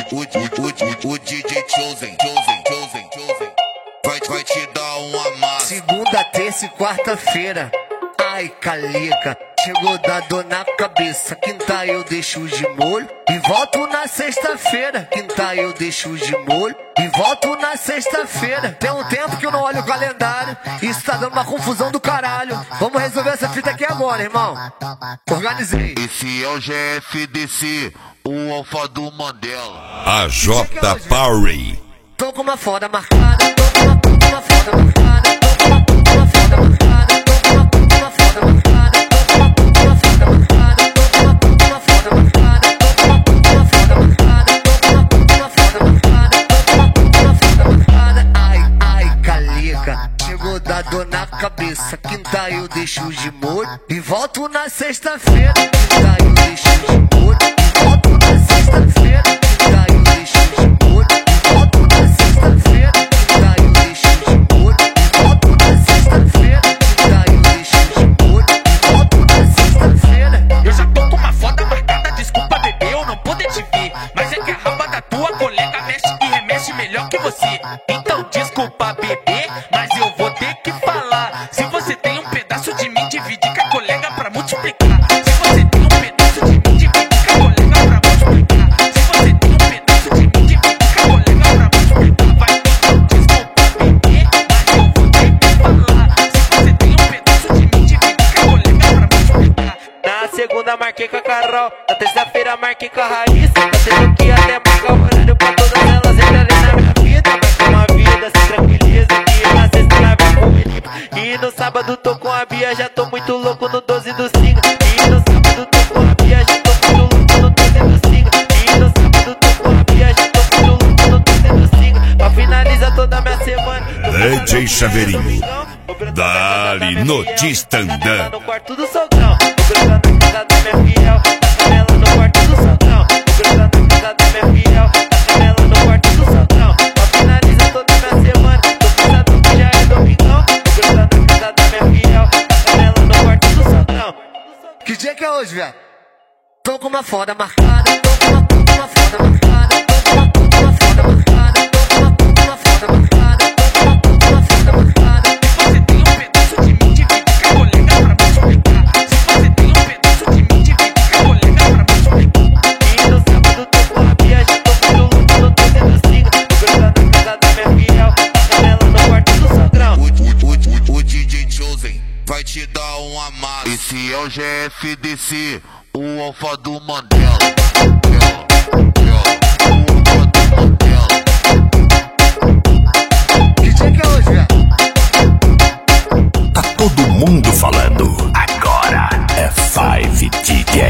O DJ Chosen vai te dar uma massa. Segunda, terça e quarta-feira. Ai, calica, chegou da dor na cabeça. Quinta eu deixo de molho e volto na sexta-feira. Quinta eu deixo de molho e volto na sexta-feira. Tem um tempo que eu não olho o calendário. Isso tá dando uma confusão do caralho. Vamos resolver essa fita aqui agora, irmão. Organizei. Esse é o GFDC, o alfa do Mandela. A J Power. Tô com uma foda marcada, tô com uma foda marcada, tô com uma foda marcada, tô com uma foda marcada, tô com uma foda marcada, tô com uma foda marcada, tô com uma foda marcada, tô com uma foda marcada, tô com uma foda marcada. Ai, calica, chegou da dor na cabeça. Quinta eu deixo de molho e volto na sexta-feira. Quinta eu deixo de molho e volto na sexta-feira. Quinta eu deixo de molho e volto na sexta-feira. Quinta eu deixo de molho e volto na sexta-feira. Quinta eu deixo de molho e volto na sexta-feira. Eu já tô com uma foda marcada, desculpa bebê, eu não poder te ver. Mas é que a raba da tua colega mexe e remexe melhor que você. Então desculpa bebê, mas eu vou ter que falar. Se você tem um pedaço de mim, divide com a colega pra multiplicar. Se você tem um pedaço de mim, divide com a colega pra multiplicar. Se você tem um pedaço de mim, divide com a colega pra multiplicar. Vai, então desculpa bebê, mas eu vou ter que falar. Se você tem um pedaço de mim, divide com a colega pra multiplicar. Na segunda marquei com a Carol, na terça-feira marquei com a Raíssa. Tá tendo que até marcar o horário pra todas elas entrarem na minha vida. Marca uma vida, se tranquiliza que na sexta nós vai comer. E no sábado tô com a Bia, já tô muito louco no 12 do 5. E no sábado tô com a Bia, já tô muito louco no 12 do 5. E no sábado tô com a Bia, já tô muito louco no 12 do 5. Pra finalizar toda a minha semana. DJ Chaveirinho, dali no Distandã. No quarto do sogrão, grudando na casa da minha fiel. Canela no quarto do sogrão, grudando na casa da minha fiel. Canela no quarto do sogrão. Pra finalizar toda a minha semana. Tô pensando que já é domingão, grudando na casa da minha fiel. Canela no quarto do sogrão. Que dia que é hoje, velho? Tô com uma foda marcada, tô com uma foda marcada, tô com uma foda marcada, tô com uma foda marcada, tô com uma foda marcada. Se você tem um pedaço de mim, divide com a colega pra multiplicar. Se você tem um pedaço de mim, divide com a colega pra multiplicar. E no sábado tô com a Bia, já tô muito louco no 12 do 5. Grudando na casa da minha fiel. Canela no quarto do sogrão. O DJ Chosen vai te dar uma massa. Esse é o GFDC, o alfa do Mandela. Que dia que é hoje, velho? Tá todo mundo falando. Agora é 5 DJ.